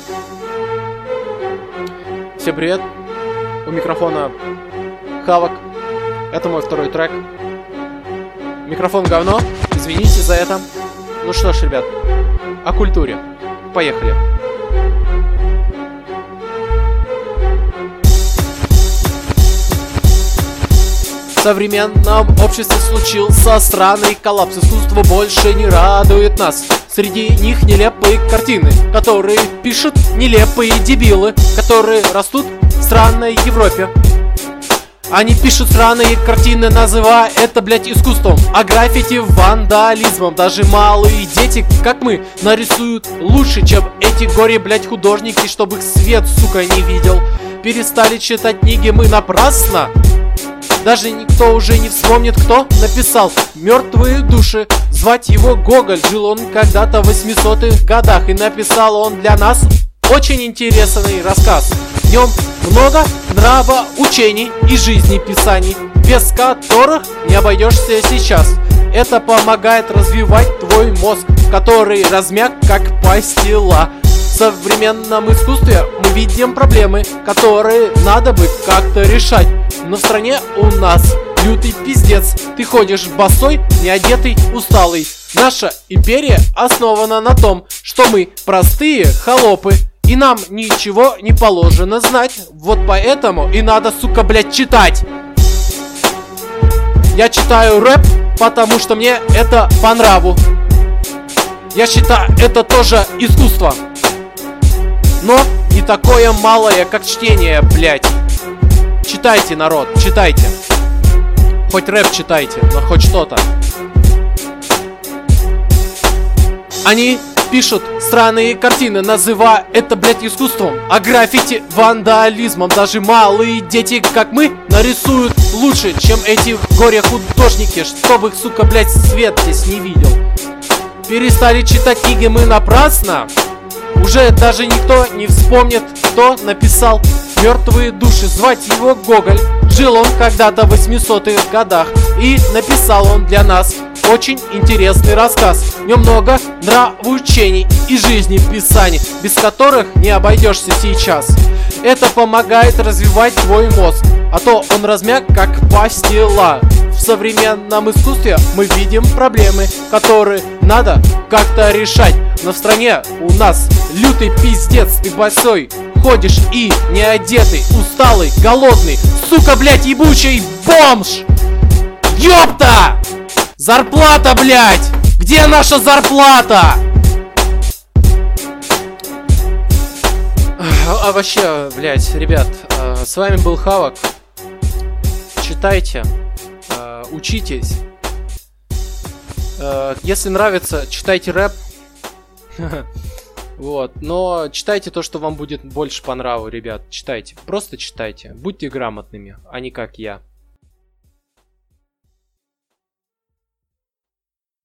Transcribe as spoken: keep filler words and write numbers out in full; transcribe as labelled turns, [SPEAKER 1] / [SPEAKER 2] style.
[SPEAKER 1] Всем привет, у микрофона Хавок, это мой второй трек. Микрофон говно, извините за это. Ну что ж, ребят, о культуре, поехали. В современном обществе случился странный коллапс. Искусство больше не радует нас. Среди них нелепые картины, которые пишут нелепые дебилы, которые растут в странной Европе. Они пишут странные картины, называя это, блять, искусством, а граффити вандализмом. Даже малые дети, как мы, нарисуют лучше, чем эти горе, блять, художники, чтобы их свет, сука, не видел. Перестали читать книги мы напрасно. Даже никто уже не вспомнит, кто написал «Мертвые души». Звать его Гоголь. Жил он когда-то в восьмисотых годах, и написал он для нас очень интересный рассказ. В нем много нравоучений и жизнеписаний, без которых не обойдешься сейчас. Это помогает развивать твой мозг, который размяк как пастила. В современном искусстве мы видим проблемы, которые надо бы как-то решать. Но в стране у нас лютый пиздец. Ты ходишь босой, неодетый, усталый. Наша империя основана на том, что мы простые холопы, и нам ничего не положено знать. Вот поэтому и надо, сука, блядь, читать. Я читаю рэп, потому что мне это по нраву. Я считаю, это тоже искусство. Но не такое малое, как чтение, блядь. Читайте, народ, читайте. Хоть рэп читайте, но хоть что-то. Они пишут странные картины, называя это, блядь, искусством, а граффити вандализмом. Даже малые дети, как мы, нарисуют лучше, чем эти горе-художники, чтобы их, сука, блядь, свет здесь не видел. Перестали читать книги мы напрасно. Уже даже никто не вспомнит, кто написал «Мертвые души». Звать его Гоголь. Жил он когда-то в восьмисотых годах, и написал он для нас очень интересный рассказ. В нем много нравоучений и жизнеписаний, без которых не обойдешься сейчас. Это помогает развивать твой мозг, а то он размяк как пастила. В современном искусстве мы видим проблемы, которые надо как-то решать. Но в стране у нас лютый пиздец. Ты босой ходишь и не одетый, усталый, голодный, сука, блядь, ебучий бомж. Ёпта! Зарплата, блядь! Где наша зарплата? А вообще, блядь, ребят, с вами был Хавок. Читайте, учитесь. Если нравится, читайте рэп. Вот, но читайте то, что вам будет больше по нраву, ребят. Читайте, просто читайте. Будьте грамотными, а не как я.